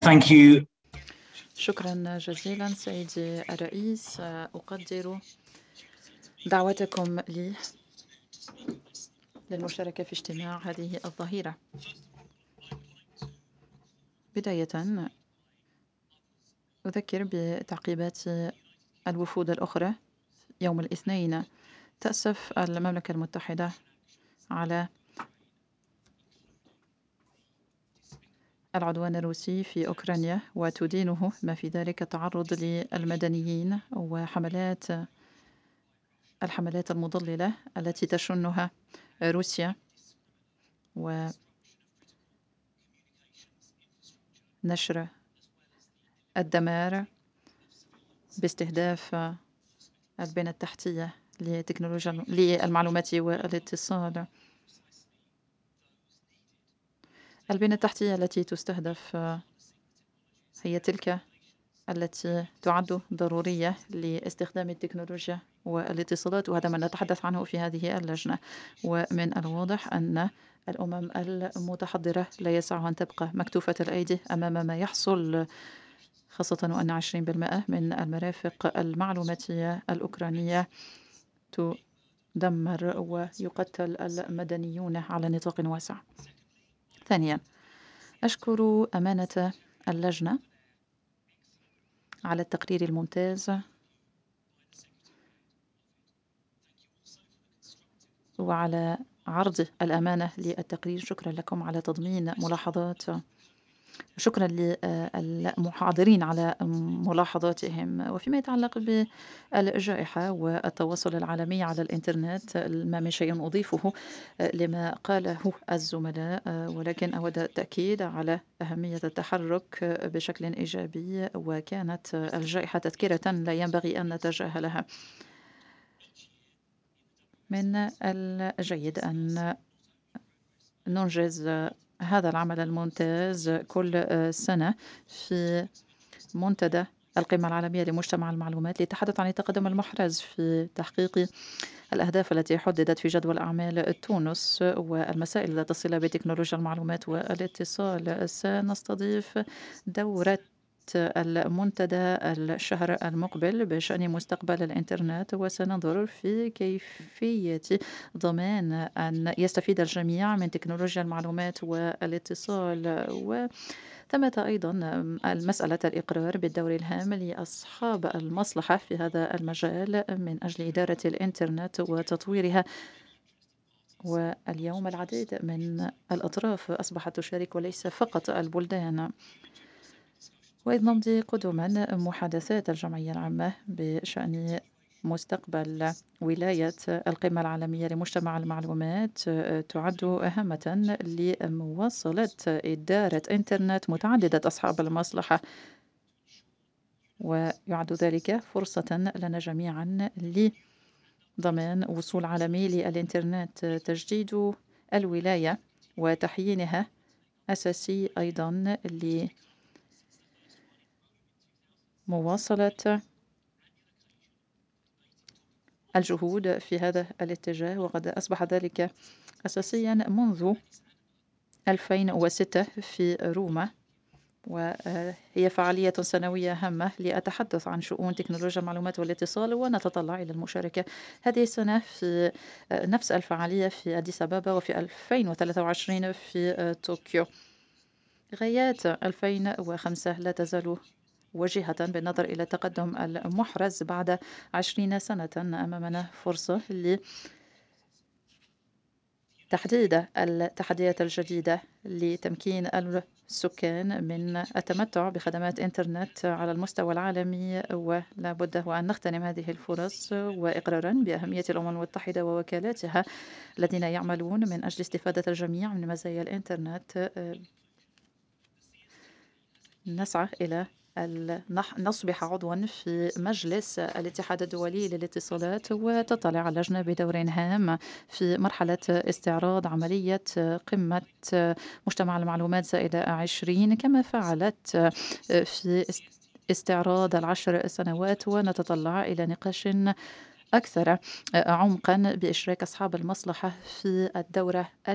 Thank you. شكرا جزيلا سيدي الرئيس. أقدر دعوتكم لي للمشاركة في اجتماع هذه الظهيرة. بداية أذكر بتعقيبات الوفود الأخرى. يوم الاثنين تأسف المملكة المتحدة على العدوان الروسي في أوكرانيا وتدينه ما في ذلك التعرض للمدنيين الحملات المضللة التي تشنها روسيا ونشر الدمار باستهداف البنى التحتية للمعلومات والاتصال. البنى التحتية التي تستهدف هي تلك التي تعد ضرورية لاستخدام التكنولوجيا والاتصالات، وهذا ما نتحدث عنه في هذه اللجنة. ومن الواضح أن الأمم المتحضرة لا يسعها أن تبقى مكتوفة الأيدي أمام ما يحصل، خاصة وأن 20% من المرافق المعلوماتية الأوكرانية تدمر ويقتل المدنيون على نطاق واسع. ثانيا، أشكر أمانة اللجنة على التقرير الممتاز وعلى عرض الأمانة للتقرير. شكرا لكم على تضمين ملاحظات. شكرا للمحاضرين على ملاحظاتهم. وفيما يتعلق بالجائحة والتواصل العالمي على الإنترنت، ما من شيء أضيفه لما قاله الزملاء، ولكن أود التأكيد على أهمية التحرك بشكل إيجابي، وكانت الجائحة تذكرة لا ينبغي أن نتجاهلها. من الجيد أن ننجز هذا العمل الممتاز كل سنة في منتدى القمة العالمية لمجتمع المعلومات، للتحدث عن التقدم المحرز في تحقيق الأهداف التي حددت في جدول أعمال تونس والمسائل ذات الصلة بتكنولوجيا المعلومات والاتصال. سنستضيف دورة المنتدى الشهر المقبل بشأن مستقبل الإنترنت، وسننظر في كيفية ضمان أن يستفيد الجميع من تكنولوجيا المعلومات والاتصال. وثمة أيضا مسألة الإقرار بالدور الهام لأصحاب المصلحة في هذا المجال من أجل إدارة الإنترنت وتطويرها. واليوم العديد من الأطراف أصبحت تشارك وليس فقط البلدان. وإذ نمضي قدما محادثات الجمعية العامة بشأن مستقبل ولاية القمة العالمية لمجتمع المعلومات تعد هامة لمواصلة إدارة إنترنت متعددة أصحاب المصلحة، ويعد ذلك فرصة لنا جميعا لضمان وصول عالمي للإنترنت. تجديد الولاية وتحيينها أساسي أيضا لمواصلة الجهود في هذا الاتجاه، وقد أصبح ذلك أساسيا منذ 2006 في روما، وهي فعالية سنوية هامة لأتحدث عن شؤون تكنولوجيا المعلومات والاتصال، ونتطلع إلى المشاركة هذه السنة في نفس الفعالية في أديس أبابا، وفي 2023 في طوكيو. غايات 2005 لا تزال وجهة بالنظر إلى التقدم المحرز بعد 20 سنة. أمامنا فرصة لتحديد التحديات الجديدة لتمكين السكان من التمتع بخدمات إنترنت على المستوى العالمي، ولا بد وأن نغتنم هذه الفرص. وإقرارا بأهمية الأمم المتحدة ووكالاتها الذين يعملون من أجل استفادة الجميع من مزايا الإنترنت، نسعى إلى أن نصبح عضوا في مجلس الاتحاد الدولي للاتصالات، وتطلع اللجنة بدور هام في مرحلة استعراض عملية قمة مجتمع المعلومات زائد 20 كما فعلت في استعراض 10 سنوات. ونتطلع إلى نقاش أكثر عمقا بإشراك أصحاب المصلحة في الدورة